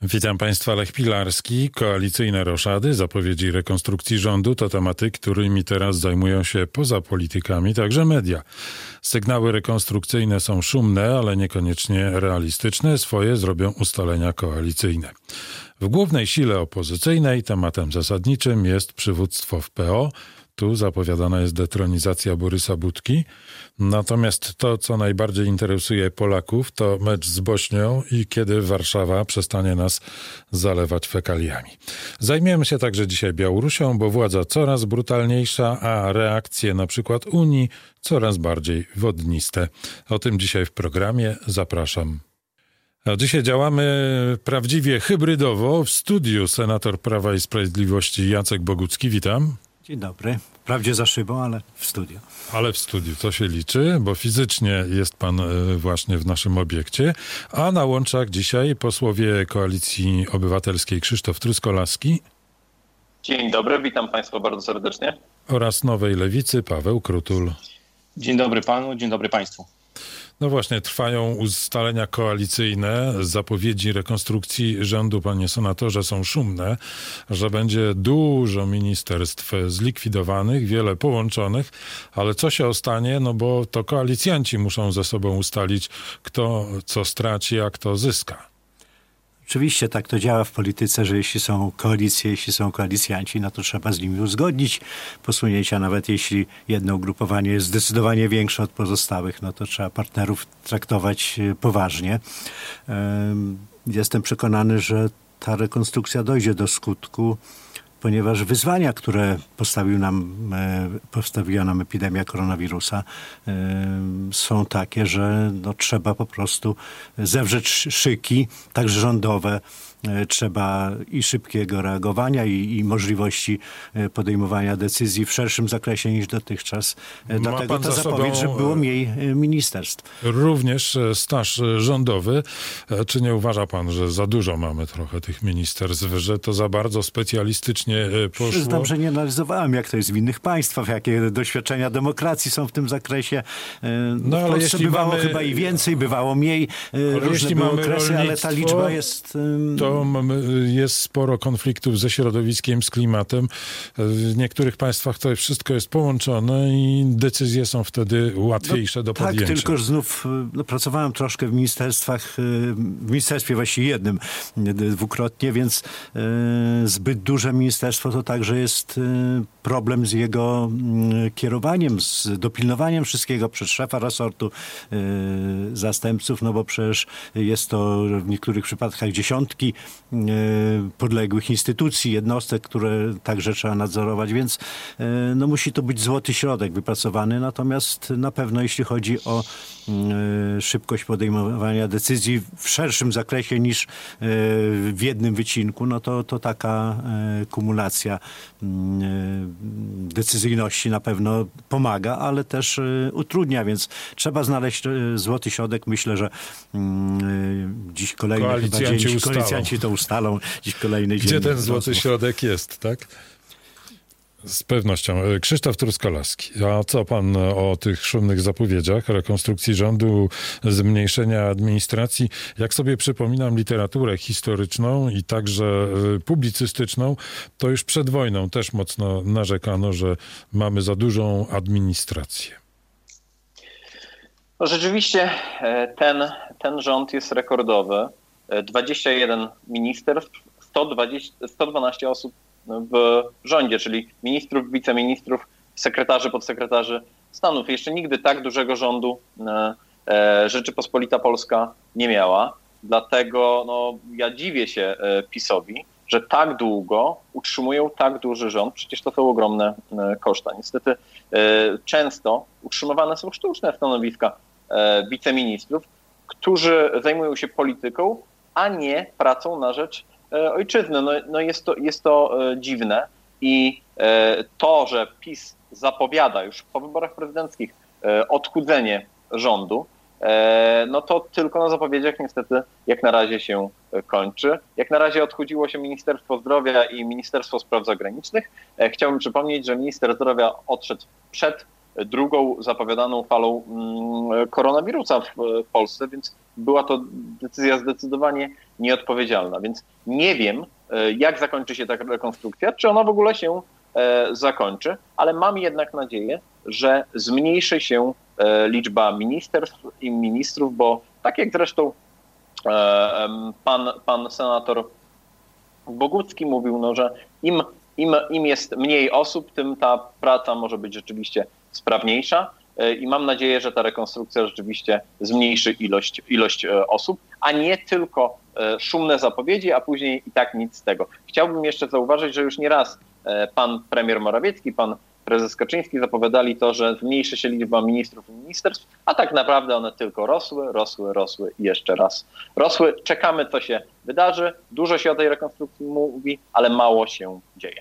Witam Państwa, Lech Pilarski. Koalicyjne roszady, zapowiedzi rekonstrukcji rządu to tematy, którymi teraz zajmują się poza politykami także media. Sygnały rekonstrukcyjne są szumne, ale niekoniecznie realistyczne. Swoje zrobią ustalenia koalicyjne. W głównej sile opozycyjnej tematem zasadniczym jest przywództwo w PO. Tu zapowiadana jest detronizacja Borysa Budki. Natomiast to, co najbardziej interesuje Polaków, to mecz z Bośnią i kiedy Warszawa przestanie nas zalewać fekaliami. Zajmiemy się także dzisiaj Białorusią, bo władza coraz brutalniejsza, a reakcje na przykład Unii coraz bardziej wodniste. O tym dzisiaj w programie. Zapraszam. A dzisiaj działamy prawdziwie hybrydowo. W studiu senator Prawa i Sprawiedliwości Jacek Bogucki. Witam. Dzień dobry. Wprawdzie za szybą, ale w studiu. Ale w studiu, to się liczy, bo fizycznie jest pan właśnie w naszym obiekcie. A na łączach dzisiaj posłowie Koalicji Obywatelskiej Krzysztof Truskolaski. Dzień dobry, witam Państwa bardzo serdecznie. Oraz Nowej Lewicy Paweł Krutul. Dzień dobry panu, dzień dobry państwu. No właśnie, trwają ustalenia koalicyjne. Zapowiedzi rekonstrukcji rządu, panie senatorze, są szumne, że będzie dużo ministerstw zlikwidowanych, wiele połączonych, ale co się ostanie, no bo to koalicjanci muszą ze sobą ustalić, kto co straci, a kto zyska. Oczywiście tak to działa w polityce, że jeśli są koalicje, jeśli są koalicjanci, no to trzeba z nimi uzgodnić posunięcia. Nawet jeśli jedno ugrupowanie jest zdecydowanie większe od pozostałych, no to trzeba partnerów traktować poważnie. Jestem przekonany, że ta rekonstrukcja dojdzie do skutku, ponieważ wyzwania, które postawiła nam epidemia koronawirusa, są takie, że trzeba po prostu zewrzeć szyki, także rządowe. Trzeba i szybkiego reagowania, i możliwości podejmowania decyzji w szerszym zakresie niż dotychczas. Dlatego ta zapowiedź, że było mniej ministerstw. Również staż rządowy. Czy nie uważa pan, że za dużo mamy trochę tych ministerstw, że to za bardzo specjalistycznie poszło? Przyznam, że nie analizowałem, jak to jest w innych państwach, jakie doświadczenia demokracji są w tym zakresie. No, ale Polsce bywało chyba i więcej, bywało mniej. Różne były okresy, ale ta liczba jest... Jest sporo konfliktów ze środowiskiem, z klimatem. W niektórych państwach to wszystko jest połączone i decyzje są wtedy łatwiejsze do podjęcia. Tak, tylko znów pracowałem troszkę w ministerstwie właściwie jednym dwukrotnie, więc zbyt duże ministerstwo to także jest problem z jego kierowaniem, z dopilnowaniem wszystkiego przez szefa resortu, zastępców, no bo przecież jest to w niektórych przypadkach dziesiątki podległych instytucji, jednostek, które także trzeba nadzorować, więc musi to być złoty środek wypracowany. Natomiast na pewno jeśli chodzi o szybkość podejmowania decyzji w szerszym zakresie niż w jednym wycinku, no to taka kumulacja decyzyjności na pewno pomaga, ale też utrudnia, więc trzeba znaleźć złoty środek. Myślę, że dziś kolejny koalicjanci to ustalą. Dziś kolejny dzień. Gdzie ten złoty środek jest, tak? Z pewnością. Krzysztof Truskolaski, a co pan o tych szumnych zapowiedziach rekonstrukcji rządu, zmniejszenia administracji? Jak sobie przypominam literaturę historyczną i także publicystyczną, to już przed wojną też mocno narzekano, że mamy za dużą administrację. No rzeczywiście ten rząd jest rekordowy. 21 ministerstw, 112 osób w rządzie, czyli ministrów, wiceministrów, sekretarzy, podsekretarzy stanów. Jeszcze nigdy tak dużego rządu Rzeczypospolita Polska nie miała. Dlatego ja dziwię się PiS-owi, że tak długo utrzymują tak duży rząd. Przecież to są ogromne koszta. Niestety często utrzymywane są sztuczne stanowiska wiceministrów, którzy zajmują się polityką, a nie pracą na rzecz ojczyzny. Jest to dziwne i to, że PiS zapowiada już po wyborach prezydenckich odchudzenie rządu, no to tylko na zapowiedziach niestety jak na razie się kończy. Jak na razie odchudziło się Ministerstwo Zdrowia i Ministerstwo Spraw Zagranicznych. Chciałbym przypomnieć, że minister zdrowia odszedł przed drugą zapowiadaną falą koronawirusa w Polsce, więc była to decyzja zdecydowanie nieodpowiedzialna. Więc nie wiem, jak zakończy się ta rekonstrukcja, czy ona w ogóle się zakończy, ale mam jednak nadzieję, że zmniejszy się liczba ministerstw i ministrów, bo tak jak zresztą pan senator Bogucki mówił, no, że im jest mniej osób, tym ta praca może być rzeczywiście sprawniejsza i mam nadzieję, że ta rekonstrukcja rzeczywiście zmniejszy ilość osób, a nie tylko szumne zapowiedzi, a później i tak nic z tego. Chciałbym jeszcze zauważyć, że już nieraz pan premier Morawiecki, pan prezes Kaczyński zapowiadali to, że zmniejszy się liczba ministrów i ministerstw, a tak naprawdę one tylko rosły i jeszcze raz rosły. Czekamy, co się wydarzy. Dużo się o tej rekonstrukcji mówi, ale mało się dzieje.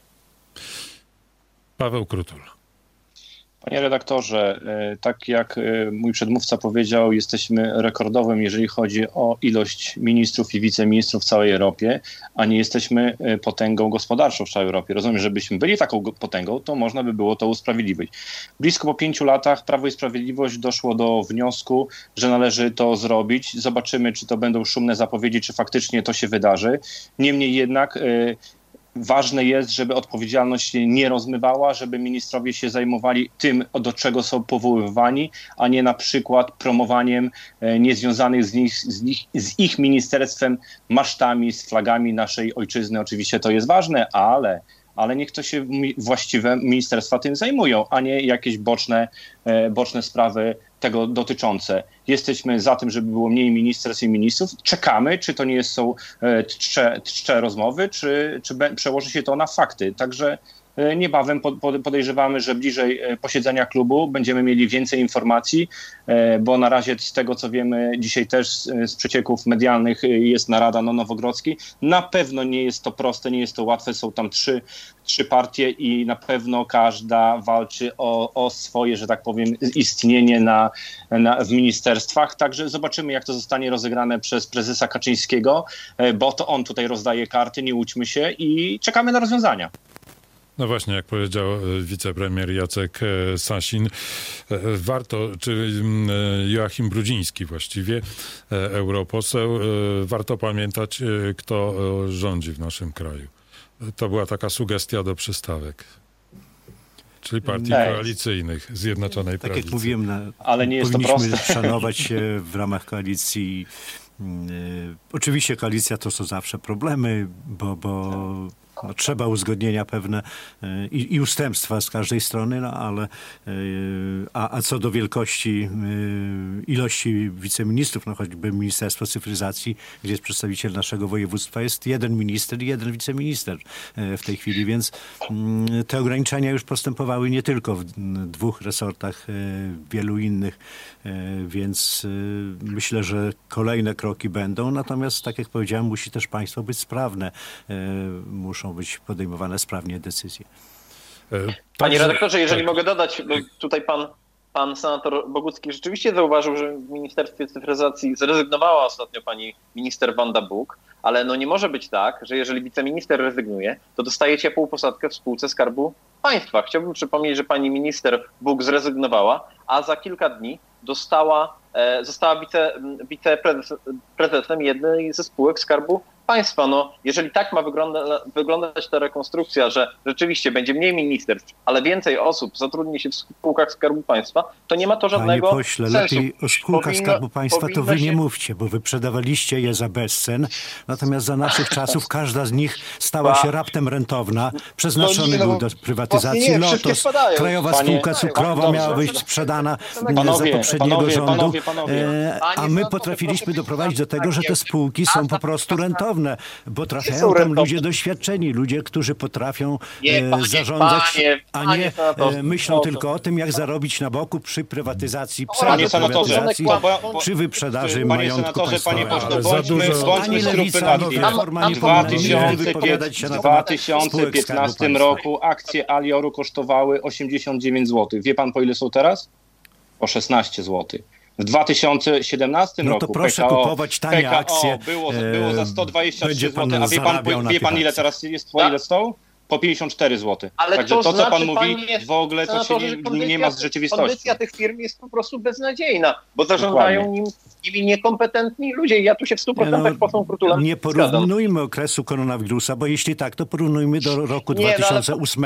Paweł Krutul. Panie redaktorze, tak jak mój przedmówca powiedział, jesteśmy rekordowym, jeżeli chodzi o ilość ministrów i wiceministrów w całej Europie, a nie jesteśmy potęgą gospodarczą w całej Europie. Rozumiem, że żebyśmy byli taką potęgą, to można by było to usprawiedliwić. Blisko po 5 latach Prawo i Sprawiedliwość doszło do wniosku, że należy to zrobić. Zobaczymy, czy to będą szumne zapowiedzi, czy faktycznie to się wydarzy. Niemniej jednak ważne jest, żeby odpowiedzialność się nie rozmywała, żeby ministrowie się zajmowali tym, do czego są powoływani, a nie na przykład promowaniem niezwiązanych z ich ministerstwem masztami, z flagami naszej ojczyzny. Oczywiście to jest ważne, ale niech to się właściwe ministerstwa tym zajmują, a nie jakieś boczne sprawy tego dotyczące. Jesteśmy za tym, żeby było mniej ministerstw i ministrów. Czekamy, czy to nie są czcze rozmowy, czy przełoży się to na fakty. Także niebawem podejrzewamy, że bliżej posiedzenia klubu będziemy mieli więcej informacji, bo na razie z tego, co wiemy, dzisiaj też z przecieków medialnych jest narada na Nowogrodzkiej. Na pewno nie jest to proste, nie jest to łatwe. Są tam trzy partie i na pewno każda walczy o swoje, że tak powiem, istnienie w ministerstwach. Także zobaczymy, jak to zostanie rozegrane przez prezesa Kaczyńskiego, bo to on tutaj rozdaje karty, nie łudźmy się i czekamy na rozwiązania. No właśnie, jak powiedział wicepremier Jacek Sasin, czy Joachim Brudziński właściwie, europoseł, warto pamiętać, kto rządzi w naszym kraju. To była taka sugestia do przystawek. Czyli partii koalicyjnych Zjednoczonej Prawicy. Tak jak mówiłem, ale nie jest to powinniśmy proste. szanować się w ramach koalicji. Oczywiście koalicja to są zawsze problemy, bo trzeba uzgodnienia pewne i ustępstwa z każdej strony, no ale a co do wielkości, ilości wiceministrów, no choćby Ministerstwo Cyfryzacji, gdzie jest przedstawiciel naszego województwa, jest jeden minister i jeden wiceminister w tej chwili, więc te ograniczenia już postępowały nie tylko w 2 resortach, w wielu innych, więc myślę, że kolejne kroki będą, natomiast tak jak powiedziałem, musi też państwo być sprawne, muszą być podejmowane sprawnie decyzje. Panie redaktorze, jeżeli mogę dodać, bo tutaj pan senator Bogucki rzeczywiście zauważył, że w Ministerstwie Cyfryzacji zrezygnowała ostatnio pani minister Wanda Buk, ale no nie może być tak, że jeżeli wiceminister rezygnuje, to dostaje ciepłą posadkę w spółce Skarbu Państwa. Chciałbym przypomnieć, że pani minister Buk zrezygnowała, a za kilka dni została wiceprezesem jednej ze spółek Skarbu Państwa. No, jeżeli tak ma wyglądać ta rekonstrukcja, że rzeczywiście będzie mniej ministerstw, ale więcej osób zatrudni się w spółkach Skarbu Państwa, to nie ma to żadnego Panie pośle, sensu. lepiej o spółkach Skarbu Państwa to wy nie mówcie, bo wy sprzedawaliście je za bezcen, natomiast za naszych czasów każda z nich stała się raptem rentowna, przeznaczony był do prywatyzacji. Lotos, Krajowa Spółka Cukrowa miała być sprzedana za poprzedniego rządu, a my potrafiliśmy doprowadzić do tego, że te spółki są po prostu rentowne, bo trafiają tam ludzie doświadczeni, ludzie, którzy potrafią zarządzać, a nie myślą tylko o tym, jak zarobić na boku przy prywatyzacji, prywatyzacji, przy wyprzedaży majątku państwowego. Bądźmy skrupulatni. W 2015 roku akcje Alioru kosztowały 89 zł. Wie pan, po ile są teraz? Po 16 zł. W 2017 roku to proszę kupować tanie akcje. Było za 123 zł. A wie pan ile teraz jest? Po ile są? po 54 zł. Ale Także to to, co znaczy, pan mówi, panie w ogóle to się senatorze, nie ma z rzeczywistością. Kondycja tych firm jest po prostu beznadziejna, bo zarządzają nimi niekompetentni ludzie. I ja tu się w 100% posłem Krutulem nie porównujmy okresu koronawirusa, bo jeśli tak, to porównujmy do roku 2008,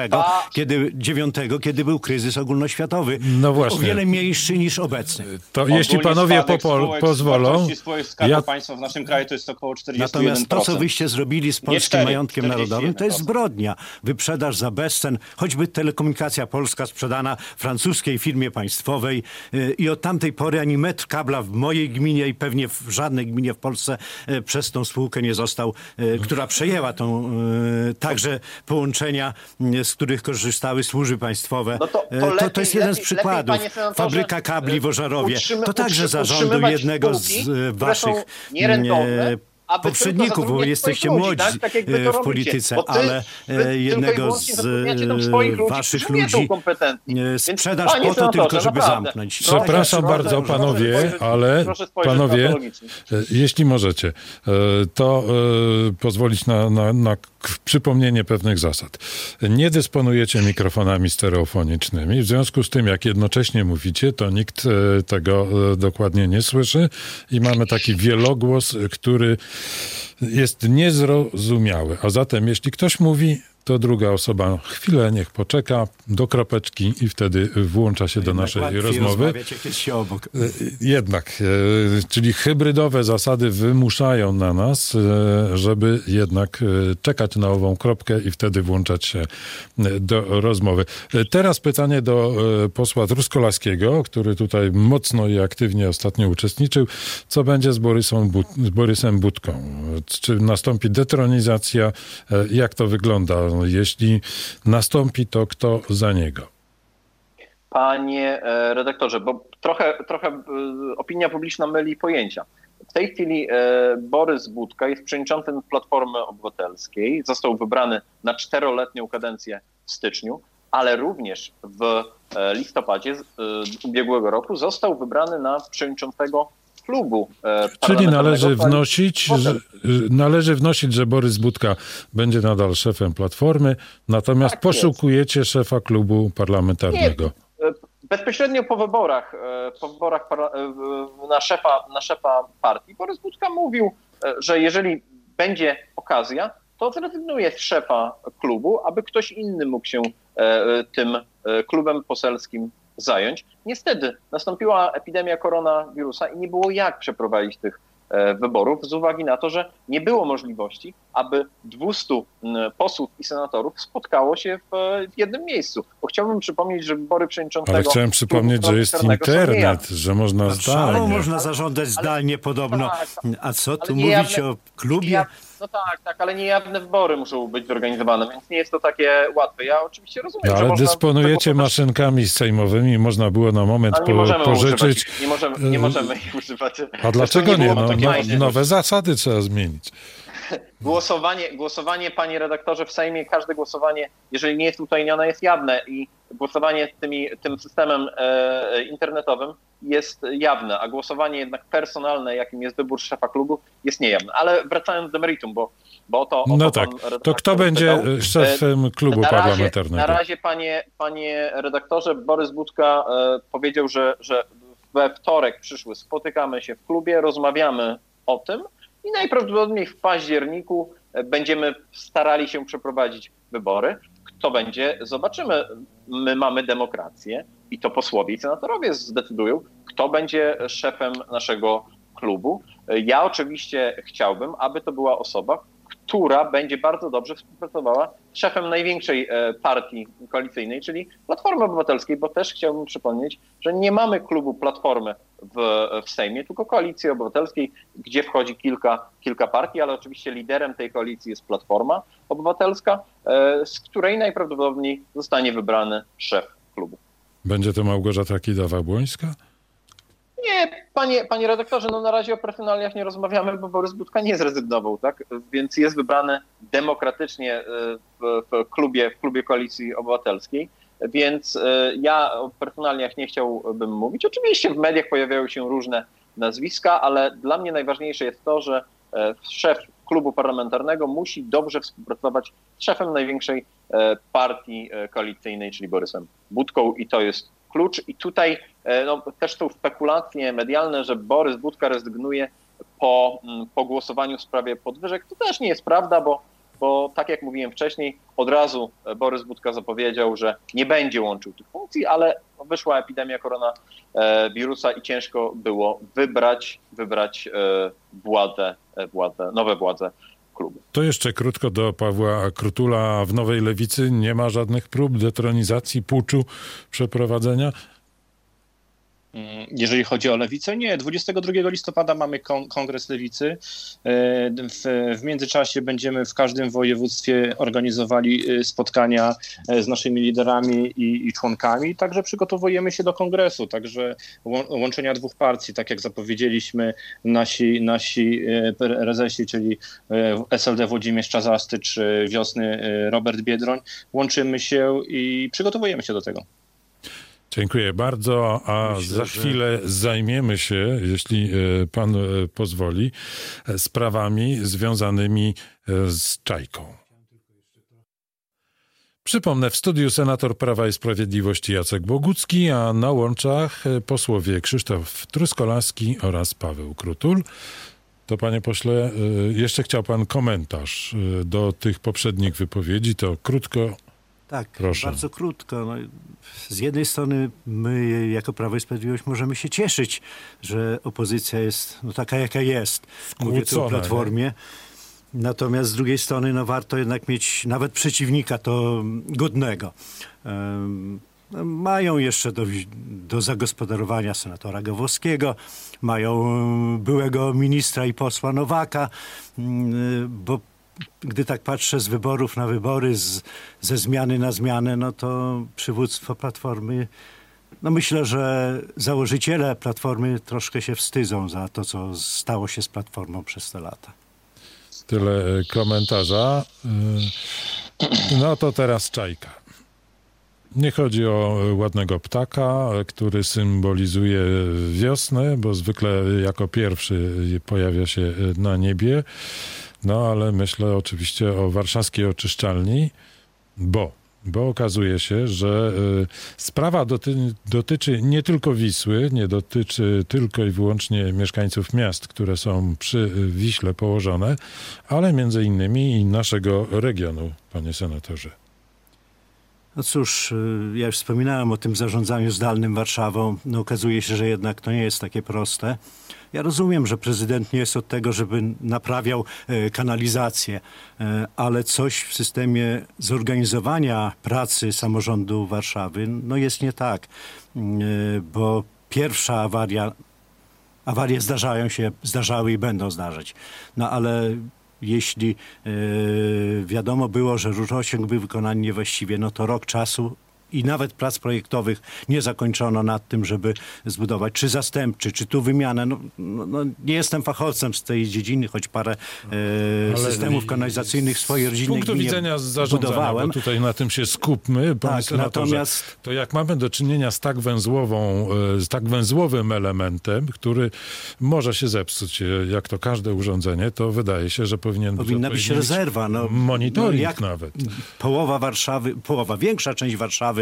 kiedy był kryzys ogólnoświatowy. No właśnie. O wiele mniejszy niż obecny. To jeśli panowie pozwolą... Ja... państwa w naszym kraju to jest około 41%. Natomiast to, co wyście zrobili z polskim majątkiem narodowym, to jest zbrodnia. Wyprzedaż za bezcen, choćby Telekomunikacja Polska sprzedana francuskiej firmie państwowej i od tamtej pory ani metr kabla w mojej gminie i pewnie w żadnej gminie w Polsce przez tą spółkę nie został, która przejęła tą także połączenia, z których korzystały służby państwowe. No to jest jeden z przykładów. Fabryka kabli w Ożarowie. To także zarządu jednego z waszych poprzedników, bo jesteście młodzi w polityce, ale jednego z waszych ludzi sprzedaż po to tylko, żeby zamknąć. Przepraszam bardzo, panowie, ale panowie, jeśli możecie, to pozwolić na przypomnienie pewnych zasad. Nie dysponujecie mikrofonami stereofonicznymi, w związku z tym, jak jednocześnie mówicie, to nikt tego dokładnie nie słyszy i mamy taki wielogłos, który jest niezrozumiały. A zatem, jeśli ktoś mówi, to druga osoba chwilę niech poczeka do kropeczki i wtedy włącza się do naszej rozmowy. Jednak, czyli hybrydowe zasady wymuszają na nas, żeby jednak czekać na ową kropkę i wtedy włączać się do rozmowy. Teraz pytanie do posła Truskolaskiego, który tutaj mocno i aktywnie ostatnio uczestniczył. Co będzie z Borysem Budką? Czy nastąpi detronizacja? Jak to wygląda? Jeśli nastąpi, to kto za niego? Panie redaktorze, bo trochę opinia publiczna myli pojęcia. W tej chwili Borys Budka jest przewodniczącym Platformy Obywatelskiej. Został wybrany na 4-letnią kadencję w styczniu, ale również w listopadzie ubiegłego roku został wybrany na przewodniczącego klubu. Czyli należy wnosić, że Borys Budka będzie nadal szefem Platformy, natomiast tak poszukujecie szefa klubu parlamentarnego. Nie. Bezpośrednio po wyborach na szefa partii Borys Budka mówił, że jeżeli będzie okazja, to zrezygnuje z szefa klubu, aby ktoś inny mógł się tym klubem poselskim zająć. Niestety nastąpiła epidemia koronawirusa i nie było jak przeprowadzić tych wyborów z uwagi na to, że nie było możliwości, aby 200 posłów i senatorów spotkało się w jednym miejscu. Bo chciałbym przypomnieć, że wybory przewodniczącego... Ale chciałem przypomnieć, że jest internet, że można zdalnie. Można zarządzać zdalnie podobno. A co tu mówić o klubie? No tak, ale niejawne wybory muszą być zorganizowane, więc nie jest to takie łatwe. Ja oczywiście rozumiem, ale że można... dysponujecie maszynkami sejmowymi, można było na moment pożyczyć. Nie możemy ich używać. A dlaczego nie? Nowe zasady trzeba zmienić. Głosowanie, panie redaktorze, w Sejmie, każde głosowanie, jeżeli nie jest utajnione, jest jawne i głosowanie tym systemem internetowym jest jawne, a głosowanie jednak personalne, jakim jest wybór szefa klubu, jest niejawne. Ale wracając do meritum, bo to... No tak, to kto będzie szefem klubu parlamentarnego? Na razie, panie redaktorze, Borys Budka powiedział, że we wtorek przyszły spotykamy się w klubie, rozmawiamy o tym i najprawdopodobniej w październiku będziemy starali się przeprowadzić wybory. Kto będzie? Zobaczymy. My mamy demokrację i to posłowie i senatorowie zdecydują, kto będzie szefem naszego klubu. Ja oczywiście chciałbym, aby to była osoba, która będzie bardzo dobrze współpracowała z szefem największej partii koalicyjnej, czyli Platformy Obywatelskiej, bo też chciałbym przypomnieć, że nie mamy klubu Platformy w Sejmie, tylko Koalicji Obywatelskiej, gdzie wchodzi kilka partii, ale oczywiście liderem tej koalicji jest Platforma Obywatelska, z której najprawdopodobniej zostanie wybrany szef klubu. Będzie to Małgorzata Kidawa-Błońska? Nie, panie redaktorze, no na razie o personaliach nie rozmawiamy, bo Borys Budka nie zrezygnował, tak? Więc jest wybrany demokratycznie w klubie Koalicji Obywatelskiej, więc ja o personaliach nie chciałbym mówić. Oczywiście w mediach pojawiają się różne nazwiska, ale dla mnie najważniejsze jest to, że szef klubu parlamentarnego musi dobrze współpracować z szefem największej partii koalicyjnej, czyli Borysem Budką, i to jest klucz. I tutaj też są spekulacje medialne, że Borys Budka rezygnuje po głosowaniu w sprawie podwyżek. To też nie jest prawda, bo tak jak mówiłem wcześniej, od razu Borys Budka zapowiedział, że nie będzie łączył tych funkcji, ale wyszła epidemia koronawirusa i ciężko było wybrać nowe władze klubu. To jeszcze krótko do Pawła Krutula. W Nowej Lewicy nie ma żadnych prób detronizacji, puczu przeprowadzenia? Jeżeli chodzi o Lewicę, nie. 22 listopada mamy kongres Lewicy. W międzyczasie będziemy w każdym województwie organizowali spotkania z naszymi liderami i członkami. Także przygotowujemy się do kongresu. Także łączenia dwóch partii, tak jak zapowiedzieliśmy nasi prezesi, czyli SLD Włodzimierz Czazasty czy Wiosny Robert Biedroń. Łączymy się i przygotowujemy się do tego. Dziękuję bardzo, za chwilę zajmiemy się, jeśli pan pozwoli, sprawami związanymi z Czajką. Przypomnę, w studiu senator Prawa i Sprawiedliwości Jacek Bogucki, a na łączach posłowie Krzysztof Truskolaski oraz Paweł Krutul. To, panie pośle, jeszcze chciał pan komentarz do tych poprzednich wypowiedzi, to krótko. Tak, proszę. Bardzo krótko. No, z jednej strony my jako Prawo i Sprawiedliwość możemy się cieszyć, że opozycja jest taka, jaka jest. Mówię tu o Platformie. Natomiast z drugiej strony warto jednak mieć nawet przeciwnika to godnego. Mają jeszcze do zagospodarowania senatora Gawłowskiego, mają byłego ministra i posła Nowaka, bo gdy tak patrzę z wyborów na wybory, ze zmiany na zmianę, to przywództwo Platformy, myślę, że założyciele Platformy troszkę się wstydzą za to, co stało się z Platformą przez te lata. Tyle komentarza. To teraz Czajka. Nie chodzi o ładnego ptaka, który symbolizuje wiosnę, bo zwykle jako pierwszy pojawia się na niebie. Ale myślę oczywiście o warszawskiej oczyszczalni, bo okazuje się, że sprawa dotyczy nie tylko Wisły, nie dotyczy tylko i wyłącznie mieszkańców miast, które są przy Wiśle położone, ale między innymi i naszego regionu, panie senatorze. No cóż, ja już wspominałem o tym zarządzaniu zdalnym Warszawą. Okazuje się, że jednak to nie jest takie proste. Ja rozumiem, że prezydent nie jest od tego, żeby naprawiał kanalizację, ale coś w systemie zorganizowania pracy samorządu Warszawy jest nie tak, bo pierwsza awarie zdarzały i będą zdarzać. Ale jeśli wiadomo było, że rurociąg był wykonany niewłaściwie, to rok czasu i nawet prac projektowych nie zakończono nad tym, żeby zbudować czy zastępczy, czy tu wymianę. Nie jestem fachowcem z tej dziedziny, choć parę systemów kanalizacyjnych w swojej rodzinnej gminie budowałem. Z punktu widzenia zarządzania, bo tutaj na tym się skupmy, panie senatorze, natomiast to jak mamy do czynienia z tak węzłowym elementem, który może się zepsuć, jak to każde urządzenie, to wydaje się, że powinna być rezerwa. Monitoring nawet. Większa część Warszawy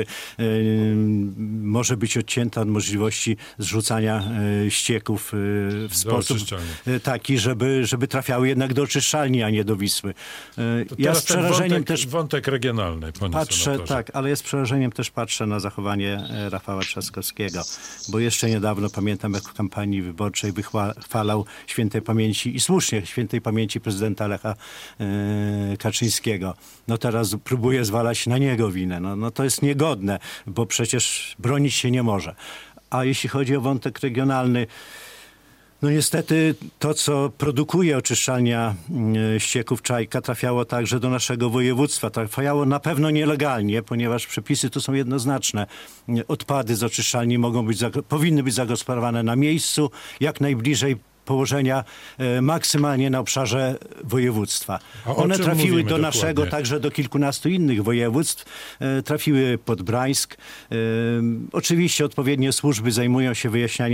może być odcięta od możliwości zrzucania ścieków w sposób taki, żeby trafiały jednak do oczyszczalni, a nie do Wisły. Ja z przerażeniem wątek regionalny, patrzę, ale ja z przerażeniem też patrzę na zachowanie Rafała Trzaskowskiego, bo jeszcze niedawno pamiętam, jak w kampanii wyborczej wychwalał świętej pamięci i słusznie świętej pamięci prezydenta Lecha Kaczyńskiego. Teraz próbuje zwalać na niego winę. To jest niegodne, bo przecież bronić się nie może. A jeśli chodzi o wątek regionalny, niestety to, co produkuje oczyszczalnia ścieków Czajka, trafiało także do naszego województwa. Trafiało na pewno nielegalnie, ponieważ przepisy tu są jednoznaczne. Odpady z oczyszczalni powinny być zagospodarowane na miejscu, jak najbliżej położenia maksymalnie na obszarze województwa. One trafiły do naszego, także do kilkunastu innych województw. Trafiły pod Brańsk. Oczywiście odpowiednie służby zajmują się wyjaśnianiem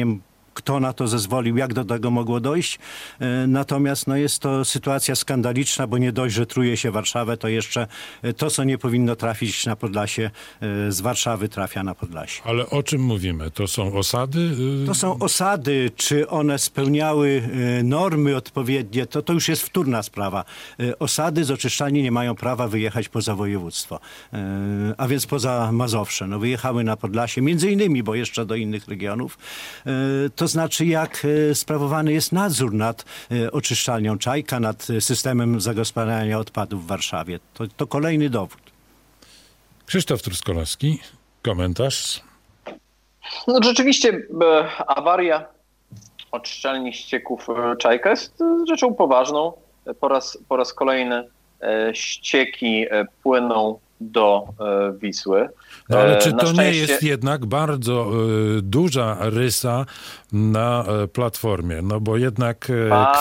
kto na to zezwolił, jak do tego mogło dojść. Natomiast jest to sytuacja skandaliczna, bo nie dość, że truje się Warszawę, to jeszcze to, co nie powinno trafić na Podlasie, z Warszawy trafia na Podlasie. Ale o czym mówimy? To są osady? To są osady. Czy one spełniały normy odpowiednie, to już jest wtórna sprawa. Osady z oczyszczalni nie mają prawa wyjechać poza województwo, a więc poza Mazowsze. Wyjechały na Podlasie, między innymi, bo jeszcze do innych regionów. To znaczy, jak sprawowany jest nadzór nad oczyszczalnią Czajka, nad systemem zagospodarowania odpadów w Warszawie. To kolejny dowód. Krzysztof Truskolaski, komentarz? Rzeczywiście awaria oczyszczalni ścieków Czajka jest rzeczą poważną. Po raz kolejny ścieki płyną do Wisły. Ale czy to nie jest jednak bardzo duża rysa na Platformie? Bo jednak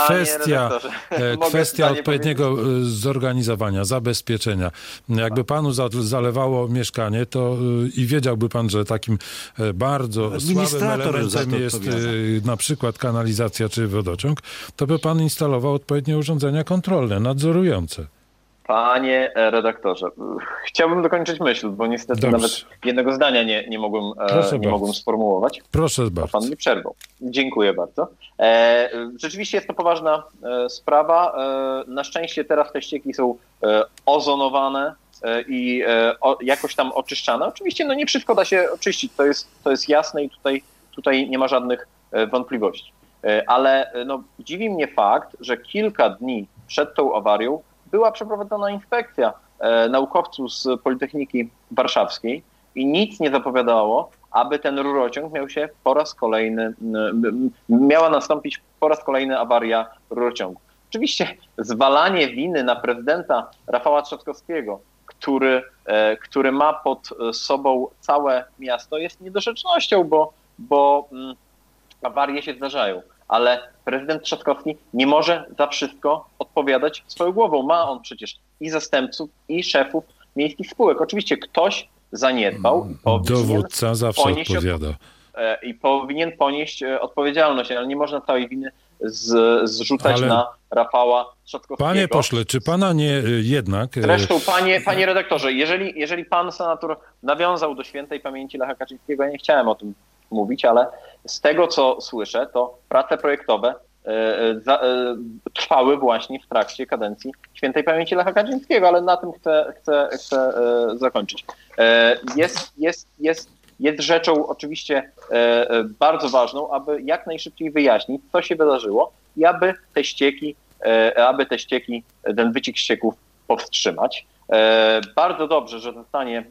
kwestia odpowiedniego zorganizowania, zabezpieczenia. Jakby panu zalewało mieszkanie, to i wiedziałby pan, że takim bardzo słabym elementem jest na przykład kanalizacja czy wodociąg, to by pan instalował odpowiednie urządzenia kontrolne, nadzorujące. Panie redaktorze, chciałbym dokończyć myśl, bo niestety nawet jednego zdania nie mogłem sformułować. Proszę bardzo. Pan mi przerwał. Dziękuję bardzo. Rzeczywiście jest to poważna sprawa. Na szczęście teraz te ścieki są ozonowane i jakoś tam oczyszczane. Oczywiście nie wszystko da się oczyścić, to jest jasne i tutaj nie ma żadnych wątpliwości. Ale dziwi mnie fakt, że kilka dni przed tą awarią była przeprowadzona inspekcja naukowców z Politechniki Warszawskiej i nic nie zapowiadało, aby ten rurociąg miała nastąpić po raz kolejny awaria rurociągu. Oczywiście zwalanie winy na prezydenta Rafała Trzaskowskiego, który ma pod sobą całe miasto, jest niedorzecznością, bo awarie się zdarzają. Ale prezydent Trzaskowski nie może za wszystko odpowiadać swoją głową. Ma on przecież i zastępców, i szefów miejskich spółek. Oczywiście ktoś zaniedbał. Dowódca zawsze odpowiada. I powinien ponieść odpowiedzialność, ale nie można całej winy zrzucać na Rafała Trzaskowskiego. Panie pośle, czy pana nie jednak... Zresztą, panie redaktorze, jeżeli pan senator nawiązał do świętej pamięci Lecha Kaczyńskiego, ja nie chciałem o tym mówić, ale z tego, co słyszę, to prace projektowe trwały właśnie w trakcie kadencji świętej pamięci Lecha Kaczyńskiego, ale na tym chcę zakończyć. Jest rzeczą oczywiście bardzo ważną, aby jak najszybciej wyjaśnić, co się wydarzyło i aby te ścieki, ten wyciek ścieków powstrzymać. Bardzo dobrze, że zostanie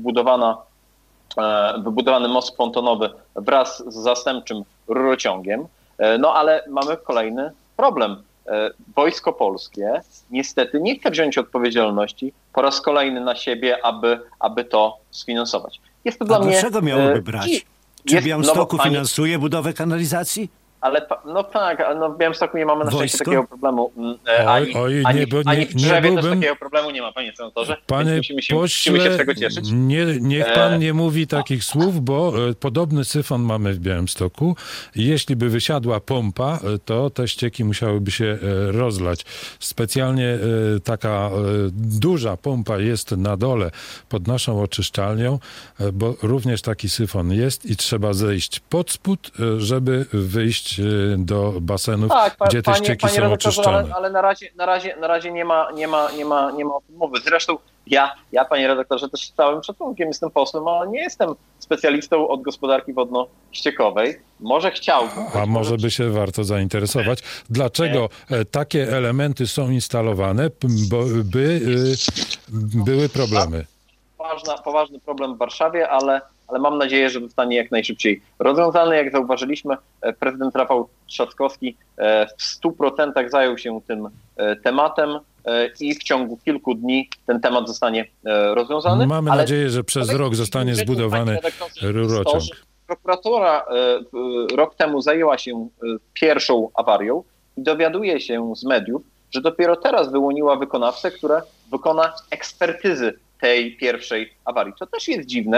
wybudowany most pontonowy wraz z zastępczym rurociągiem, ale mamy kolejny problem. Wojsko Polskie niestety nie chce wziąć odpowiedzialności po raz kolejny na siebie, aby to sfinansować. Jest to dla mnie... Dlaczego miałoby brać? Czy w Białymstoku finansuje budowę kanalizacji? Ale w Białymstoku nie mamy na szczęście takiego problemu. Ani w Drzewie też takiego problemu nie ma, panie senatorze. Panie musimy się z tego cieszyć. Niech pan nie mówi takich słów, bo podobny syfon mamy w Białymstoku. Jeśli by wysiadła pompa, to te ścieki musiałyby się rozlać. Specjalnie taka duża pompa jest na dole pod naszą oczyszczalnią, bo również taki syfon jest i trzeba zejść pod spód, żeby wyjść do basenów, gdzie te ścieki są oczyszczone. Ale na razie nie ma o tym mowy. Zresztą ja, panie redaktorze, też z całym szacunkiem jestem posłem, ale nie jestem specjalistą od gospodarki wodno-ściekowej. Może chciałbym. A może by się warto zainteresować, dlaczego takie elementy są instalowane, bo były problemy. Poważny problem w Warszawie, ale mam nadzieję, że zostanie jak najszybciej rozwiązany. Jak zauważyliśmy, prezydent Rafał Trzaskowski w 100% zajął się tym tematem i w ciągu kilku dni ten temat zostanie rozwiązany. Mamy nadzieję, że przez rok zostanie zbudowany rurociąg. Prokuratura rok temu zajęła się pierwszą awarią i dowiaduje się z mediów, że dopiero teraz wyłoniła wykonawcę, która wykona ekspertyzy tej pierwszej awarii. To też jest dziwne, bo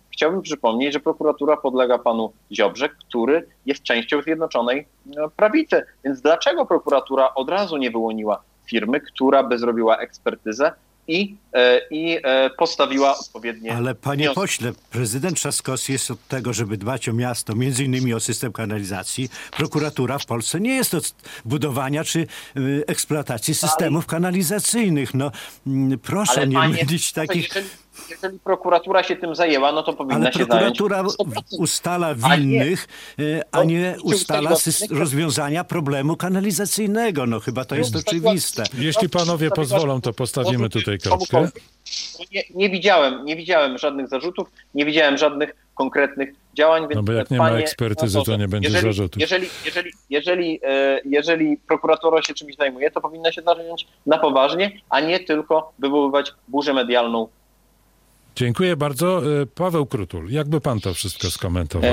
chciałbym przypomnieć, że prokuratura podlega panu Ziobrze, który jest częścią Zjednoczonej Prawicy. Więc dlaczego prokuratura od razu nie wyłoniła firmy, która by zrobiła ekspertyzę i postawiła odpowiednie Ale panie wnioski? pośle, prezydent Trzaskowski jest od tego, żeby dbać o miasto, między innymi o system kanalizacji. Prokuratura w Polsce nie jest od budowania czy eksploatacji systemów kanalizacyjnych. No proszę Ale nie panie, mylić takich... Jeżeli prokuratura się tym zajęła, no to powinna Ale się zająć... prokuratura 100%. ustala winnych, a nie No, ustala rozwiązania problemu kanalizacyjnego. No chyba to jest oczywiste. Jeśli panowie pozwolą, to postawimy tutaj kropkę. Nie widziałem żadnych zarzutów, nie widziałem żadnych konkretnych działań, więc No bo jak nie ma ekspertyzy, to nie będzie zarzutów. Jeżeli prokuratura się czymś zajmuje, to powinna się zająć na poważnie, a nie tylko wywoływać burzę medialną. Dziękuję bardzo. Paweł Krutul, jakby pan to wszystko skomentował?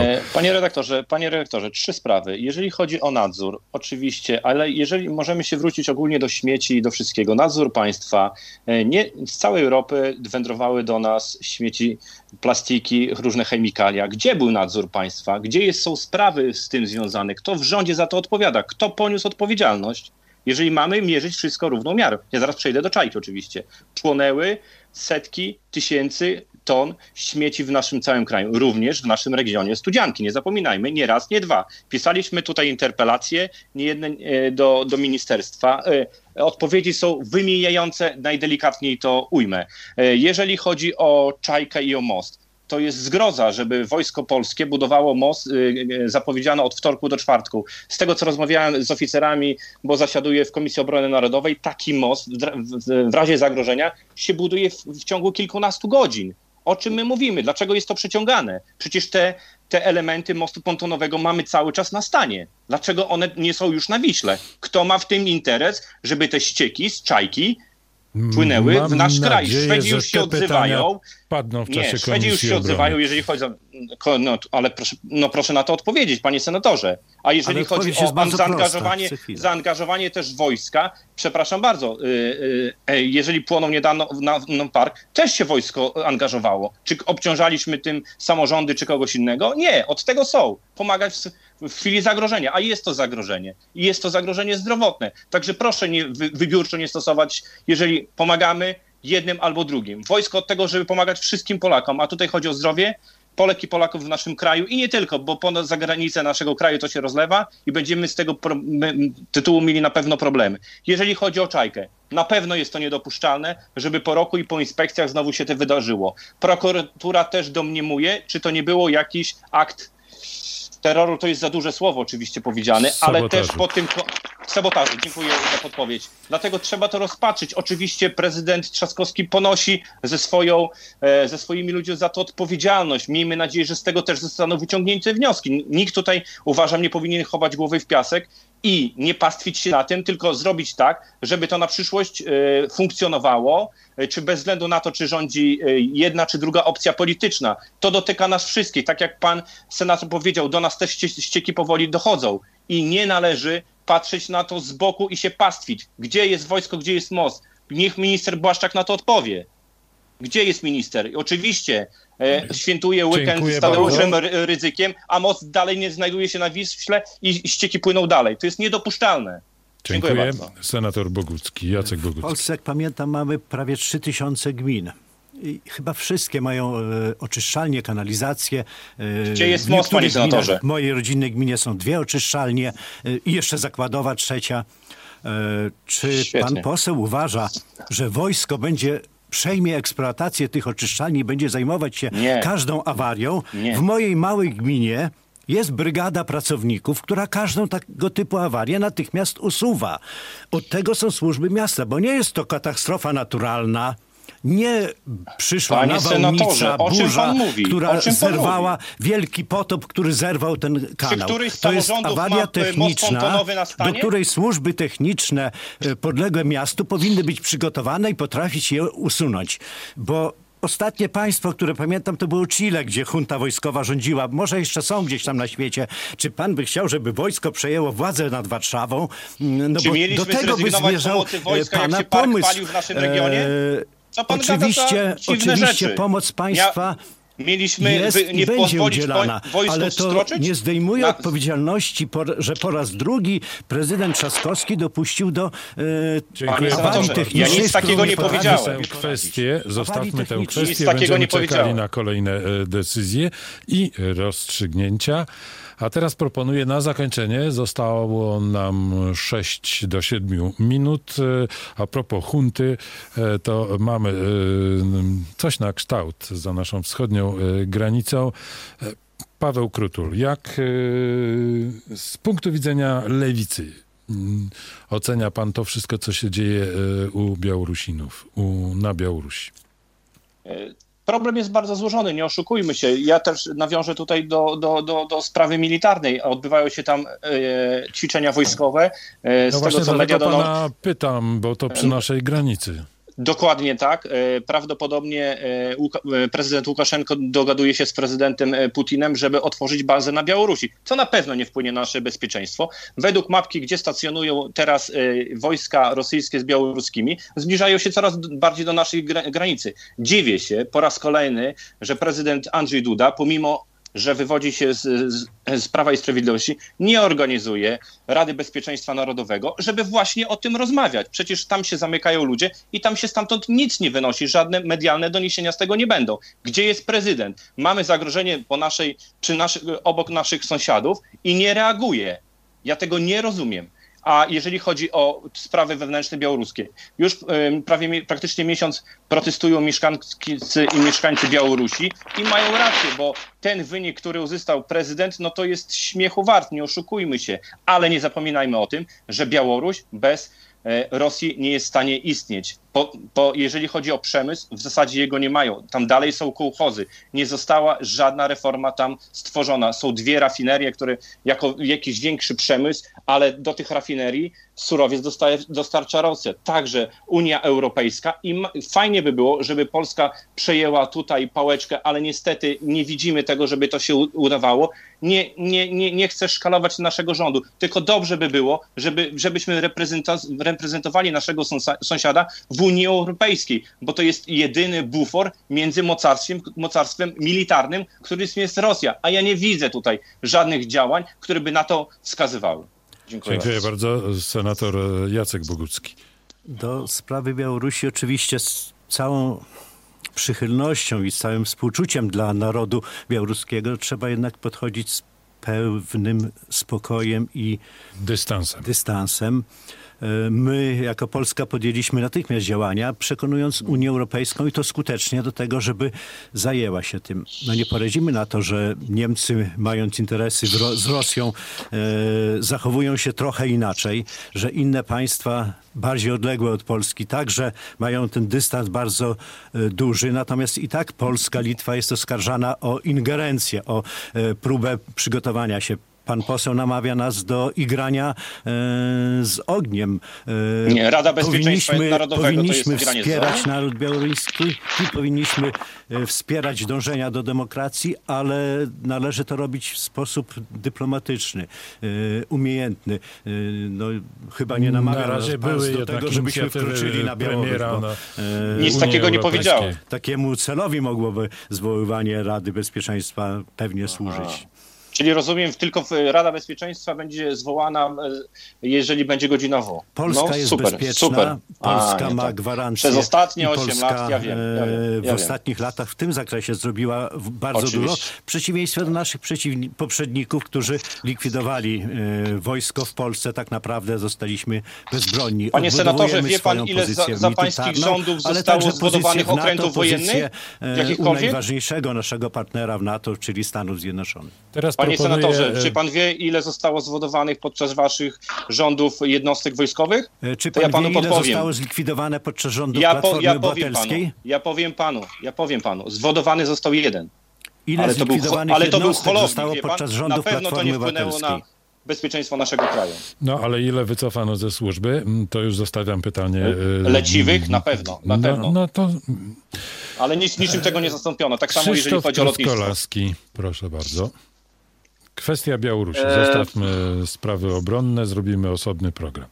Panie redaktorze, 3 sprawy. Jeżeli chodzi o nadzór, oczywiście, ale jeżeli możemy się wrócić ogólnie do śmieci i do wszystkiego. Nadzór państwa. Nie z całej Europy wędrowały do nas śmieci, plastiki, różne chemikalia. Gdzie był nadzór państwa? Gdzie są sprawy z tym związane? Kto w rządzie za to odpowiada? Kto poniósł odpowiedzialność? Jeżeli mamy mierzyć wszystko równą miarą. Ja zaraz przejdę do Czajki oczywiście. Płonęły setki tysięcy ton śmieci w naszym całym kraju, również w naszym regionie Studzianki. Nie zapominajmy, nie raz, nie dwa. Pisaliśmy tutaj interpelacje, nie jedne do ministerstwa. Odpowiedzi są wymijające, najdelikatniej to ujmę. Jeżeli chodzi o Czajkę i o most, to jest zgroza, żeby Wojsko Polskie budowało most, zapowiedziano od wtorku do czwartku. Z tego, co rozmawiałem z oficerami, bo zasiaduję w Komisji Obrony Narodowej, taki most w razie zagrożenia się buduje w ciągu kilkunastu godzin. O czym my mówimy? Dlaczego jest to przeciągane? Przecież te elementy mostu pontonowego mamy cały czas na stanie. Dlaczego one nie są już na Wiśle? Kto ma w tym interes, żeby te ścieki z Czajki płynęły w nasz kraj? Szwedzi już się odzywają. Padną w czasie Szwedzi już się odzywają, jeżeli chodzi o... No, ale proszę na to odpowiedzieć, panie senatorze. A jeżeli chodzi o zaangażowanie też wojska, przepraszam bardzo, jeżeli płonął niedawno na park, też się wojsko angażowało. Czy obciążaliśmy tym samorządy, czy kogoś innego? Nie, od tego są. Pomagać w chwili zagrożenia, a jest to zagrożenie. I jest to zagrożenie zdrowotne. Także proszę wybiórczo nie stosować, jeżeli pomagamy jednym albo drugim. Wojsko od tego, żeby pomagać wszystkim Polakom, a tutaj chodzi o zdrowie Polek i Polaków w naszym kraju i nie tylko, bo ponad zagranicę naszego kraju to się rozlewa i będziemy z tego tytułu mieli na pewno problemy. Jeżeli chodzi o Czajkę, na pewno jest to niedopuszczalne, żeby po roku i po inspekcjach znowu się to wydarzyło. Prokuratura też domniemuje, czy to nie było jakiś akt terroru, to jest za duże słowo oczywiście powiedziane, ale też po tym... Sabotażu, dziękuję za podpowiedź. Dlatego trzeba to rozpatrzyć. Oczywiście prezydent Trzaskowski ponosi ze swoimi ludźmi za to odpowiedzialność. Miejmy nadzieję, że z tego też zostaną wyciągnięte wnioski. Nikt tutaj, uważam, nie powinien chować głowy w piasek i nie pastwić się na tym, tylko zrobić tak, żeby to na przyszłość funkcjonowało, czy bez względu na to, czy rządzi jedna czy druga opcja polityczna. To dotyka nas wszystkich. Tak jak pan senator powiedział, do nas też ścieki powoli dochodzą i nie należy patrzeć na to z boku i się pastwić. Gdzie jest wojsko, gdzie jest most? Niech minister Błaszczak na to odpowie. Gdzie jest minister? Oczywiście świętuje weekend z Tadeuszem Rydzykiem, a most dalej nie znajduje się na Wiśle i ścieki płyną dalej. To jest niedopuszczalne. Dziękuję bardzo. Senator Bogucki, Jacek Bogucki. W Polsce, jak pamiętam, mamy prawie 3000 gmin. I chyba wszystkie mają oczyszczalnie, kanalizację. Gdzie jest most, panie senatorze? W mojej rodzinnej gminie są 2 oczyszczalnie i jeszcze zakładowa 3. Czy Świetnie. pan poseł uważa, że wojsko przejmie eksploatację tych oczyszczalni i będzie zajmować się każdą awarią? Nie. W mojej małej gminie jest brygada pracowników, która każdą tego typu awarię natychmiast usuwa. Od tego są służby miasta, bo nie jest to katastrofa naturalna, nie przyszła nawałnica, burza, która zerwała wielki potop, który zerwał ten kanał. To jest awaria techniczna, do której służby techniczne podległe miastu powinny być przygotowane i potrafić je usunąć. Bo ostatnie państwo, które pamiętam, to było Chile, gdzie junta wojskowa rządziła. Może jeszcze są gdzieś tam na świecie. Czy pan by chciał, żeby wojsko przejęło władzę nad Warszawą? No czy bo do tego by zmierzał wojska, pana jak się pomysł. w naszym regionie? Oczywiście pomoc państwa Mieliśmy nie będzie pozwolić udzielana, wojsku ale to wstroczyć? nie zdejmuje odpowiedzialności, że po raz drugi prezydent Trzaskowski dopuścił do Dziękuję awarii technicznej. Ja nic takiego nie powiedziałem. Zostawmy tę Nic kwestię, takiego nie będziemy czekali powiedziałem. na kolejne decyzje i rozstrzygnięcia. A teraz proponuję na zakończenie, zostało nam 6 do 7 minut. A propos hunty, to mamy coś na kształt za naszą wschodnią granicą. Paweł Krutul, jak z punktu widzenia lewicy ocenia pan to wszystko, co się dzieje u Białorusinów, na Białorusi? Problem jest bardzo złożony, nie oszukujmy się. Ja też nawiążę tutaj do sprawy militarnej. Odbywają się tam ćwiczenia wojskowe. No właśnie dlatego pana pytam, bo to przy naszej granicy. Dokładnie tak. Prawdopodobnie prezydent Łukaszenko dogaduje się z prezydentem Putinem, żeby otworzyć bazę na Białorusi, co na pewno nie wpłynie na nasze bezpieczeństwo. Według mapki, gdzie stacjonują teraz wojska rosyjskie z białoruskimi, zbliżają się coraz bardziej do naszej granicy. Dziwię się po raz kolejny, że prezydent Andrzej Duda, pomimo że wywodzi się z Prawa i Sprawiedliwości, nie organizuje Rady Bezpieczeństwa Narodowego, żeby właśnie o tym rozmawiać. Przecież tam się zamykają ludzie i tam się stamtąd nic nie wynosi, żadne medialne doniesienia z tego nie będą. Gdzie jest prezydent? Mamy zagrożenie obok naszych sąsiadów i nie reaguje. Ja tego nie rozumiem. A jeżeli chodzi o sprawy wewnętrzne białoruskie, już praktycznie miesiąc protestują mieszkańcy i mieszkańcy Białorusi i mają rację, bo ten wynik, który uzyskał prezydent, no to jest śmiechu wart, nie oszukujmy się, ale nie zapominajmy o tym, że Białoruś bez Rosji nie jest w stanie istnieć. Jeżeli chodzi o przemysł, w zasadzie jego nie mają. Tam dalej są kołchozy. Nie została żadna reforma tam stworzona. Są 2 rafinerie, które jako jakiś większy przemysł, ale do tych rafinerii surowiec dostarcza Rosja. Także Unia Europejska i fajnie by było, żeby Polska przejęła tutaj pałeczkę, ale niestety nie widzimy tego, żeby to się udawało. Nie chcę szkalować naszego rządu, tylko dobrze by było, żebyśmy reprezentowali naszego sąsiada w Unii Europejskiej, bo to jest jedyny bufor między mocarstwem militarnym, którym jest Rosja, a ja nie widzę tutaj żadnych działań, które by na to wskazywały. Dziękuję bardzo. Senator Jacek Bogucki. Do sprawy Białorusi oczywiście z całą przychylnością i z całym współczuciem dla narodu białoruskiego trzeba jednak podchodzić z pewnym spokojem i dystansem. My jako Polska podjęliśmy natychmiast działania, przekonując Unię Europejską i to skutecznie do tego, żeby zajęła się tym. No nie poradzimy na to, że Niemcy, mając interesy z Rosją, zachowują się trochę inaczej, że inne państwa bardziej odległe od Polski także mają ten dystans bardzo duży, natomiast i tak Polska, Litwa jest oskarżana o ingerencję, o próbę przygotowania się. Pan poseł namawia nas do igrania z ogniem. Nie, Rada Bezpieczeństwa Narodowego powinniśmy to jest wspierać naród białoruski i powinniśmy wspierać dążenia do demokracji, ale należy to robić w sposób dyplomatyczny, umiejętny. No, chyba nie namawia nas do tego, żebyśmy wkroczyli na Białoruś. Nic takiego nie powiedziałem. Takiemu celowi mogłoby zwoływanie Rady Bezpieczeństwa pewnie służyć. Czyli rozumiem, tylko Rada Bezpieczeństwa będzie zwołana, jeżeli będzie godzinowo. Polska jest bezpieczna, Polska ma gwarancję. Przez ostatnie 8 lat, ja wiem. W ostatnich latach w tym zakresie zrobiła bardzo dużo. W przeciwieństwie do naszych poprzedników, którzy likwidowali wojsko w Polsce, tak naprawdę zostaliśmy bezbronni. Panie senatorze, wie pan, ile za pańskich rządów zostało zbudowanych okrętów wojennych? U najważniejszego naszego partnera w NATO, czyli Stanów Zjednoczonych. Panie senatorze, czy pan wie, ile zostało zwodowanych podczas waszych rządów jednostek wojskowych? Czy pan wie, ile zostało zlikwidowane podczas rządów Platformy Obywatelskiej? Ja powiem panu. Zwodowany został 1. Ile zlikwidowanych jednostek zostało podczas rządów Platformy Obywatelskiej? Na pewno to nie wpłynęło na bezpieczeństwo naszego kraju. No, ale ile wycofano ze służby? To już zostawiam pytanie. Leciwych? Na pewno. No to... Ale niczym tego nie zastąpiono. Tak samo jeżeli chodzi o lotnictwo. Truskolaski, proszę bardzo. Kwestia Białorusi. Zostawmy sprawy obronne, zrobimy osobny program.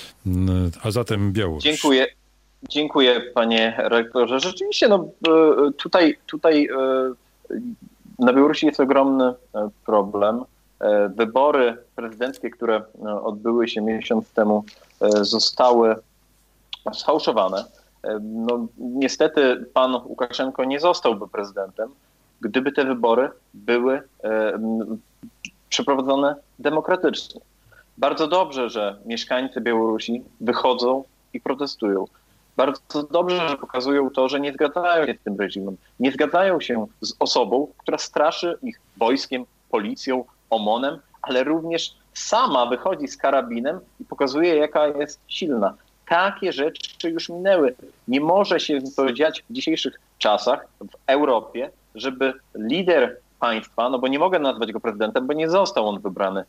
A zatem Białoruś. Dziękuję, panie rektorze. Rzeczywiście, tutaj Na Białorusi jest ogromny problem. Wybory prezydenckie, które odbyły się miesiąc temu, zostały sfałszowane. No, niestety pan Łukaszenko nie zostałby prezydentem, gdyby te wybory były przeprowadzone demokratycznie. Bardzo dobrze, że mieszkańcy Białorusi wychodzą i protestują. Bardzo dobrze, że pokazują to, że nie zgadzają się z tym reżimem. Nie zgadzają się z osobą, która straszy ich wojskiem, policją, OMON-em, ale również sama wychodzi z karabinem i pokazuje, jaka jest silna. Takie rzeczy już minęły. Nie może się to dziać w dzisiejszych czasach w Europie, żeby lider państwa, no bo nie mogę nazwać go prezydentem, bo nie został on wybrany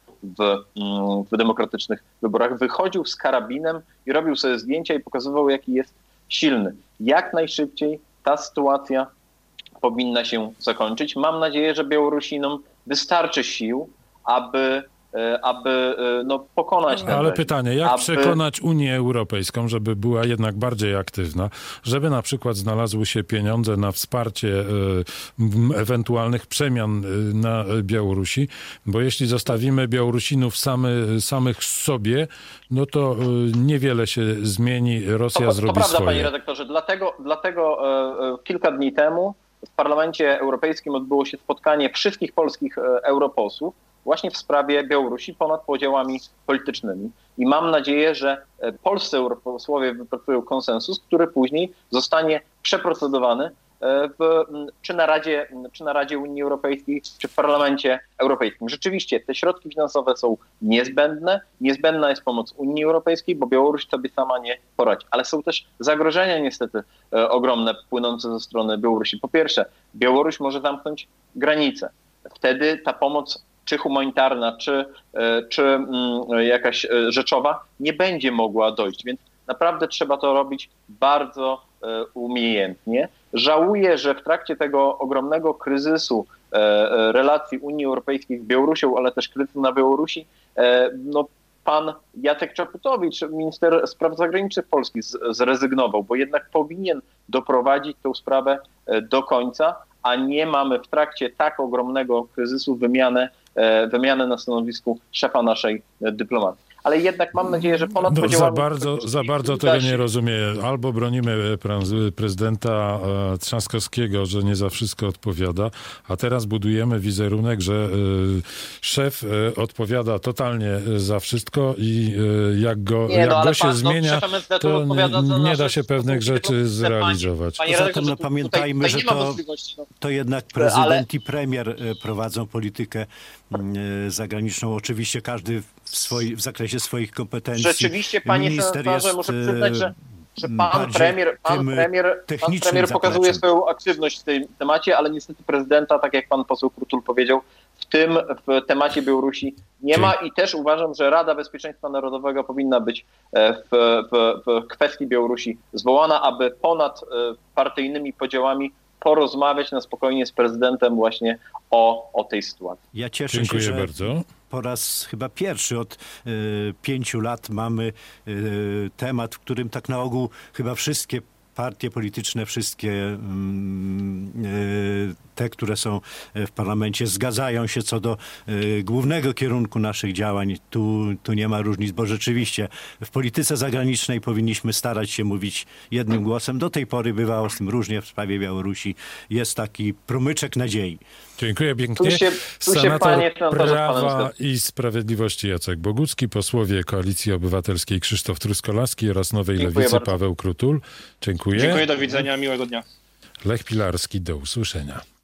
w demokratycznych wyborach, wychodził z karabinem i robił sobie zdjęcia i pokazywał, jaki jest silny. Jak najszybciej ta sytuacja powinna się zakończyć. Mam nadzieję, że Białorusinom wystarczy sił, aby pokonać ten Ale reżim. pytanie, jak przekonać Unię Europejską, żeby była jednak bardziej aktywna, żeby na przykład znalazły się pieniądze na wsparcie ewentualnych przemian na Białorusi, bo jeśli zostawimy Białorusinów samych sobie, no to niewiele się zmieni, Rosja zrobi to prawda, swoje. panie redaktorze, dlatego kilka dni temu w Parlamencie Europejskim odbyło się spotkanie wszystkich polskich europosłów właśnie w sprawie Białorusi ponad podziałami politycznymi. I mam nadzieję, że polscy europosłowie wypracują konsensus, który później zostanie przeprocedowany czy na Radzie Unii Europejskiej, czy w Parlamencie Europejskim. Rzeczywiście te środki finansowe są niezbędne. Niezbędna jest pomoc Unii Europejskiej, bo Białoruś sobie sama nie poradzi. Ale są też zagrożenia niestety ogromne płynące ze strony Białorusi. Po pierwsze, Białoruś może zamknąć granice. Wtedy ta pomoc czy humanitarna, czy jakaś rzeczowa nie będzie mogła dojść. Więc naprawdę trzeba to robić bardzo umiejętnie. Żałuję, że w trakcie tego ogromnego kryzysu relacji Unii Europejskiej z Białorusią, ale też kryzysu na Białorusi, pan Jacek Czaputowicz, minister spraw zagranicznych Polski, zrezygnował, bo jednak powinien doprowadzić tę sprawę do końca, a nie mamy w trakcie tak ogromnego kryzysu wymianę na stanowisku szefa naszej dyplomacji. Ale jednak mam nadzieję, że ponad podziałami... Za bardzo tego nie rozumiem. Albo bronimy prezydenta Trzaskowskiego, że nie za wszystko odpowiada, a teraz budujemy wizerunek, że szef odpowiada totalnie za wszystko i jak go się zmienia, to nie da się pewnych rzeczy zrealizować. Zatem pamiętajmy, że to jednak prezydent i premier prowadzą politykę zagraniczną. Oczywiście każdy w zakresie swoich kompetencji. Rzeczywiście, panie senatorze, muszę przyznać, że pan premier pokazuje swoją aktywność w tym temacie, ale niestety prezydenta, tak jak pan poseł Krutul powiedział, w temacie Białorusi nie ma i też uważam, że Rada Bezpieczeństwa Narodowego powinna być w kwestii Białorusi zwołana, aby ponad partyjnymi podziałami porozmawiać na spokojnie z prezydentem właśnie o tej sytuacji. Ja cieszę się, że bardzo. Po raz chyba pierwszy od 5 lat mamy temat, w którym tak na ogół chyba wszystkie partie polityczne, wszystkie te, które są w parlamencie, zgadzają się co do głównego kierunku naszych działań. Tu nie ma różnic, bo rzeczywiście w polityce zagranicznej powinniśmy starać się mówić jednym głosem. Do tej pory bywało z tym różnie w sprawie Białorusi. Jest taki promyczek nadziei. Dziękuję pięknie. Senator Prawa i Sprawiedliwości Jacek Bogucki, posłowie Koalicji Obywatelskiej Krzysztof Truskolaski oraz Nowej Lewicy bardzo. Paweł Krutul. Dziękuję. Dziękuję, do widzenia, miłego dnia. Lech Pilarski, do usłyszenia.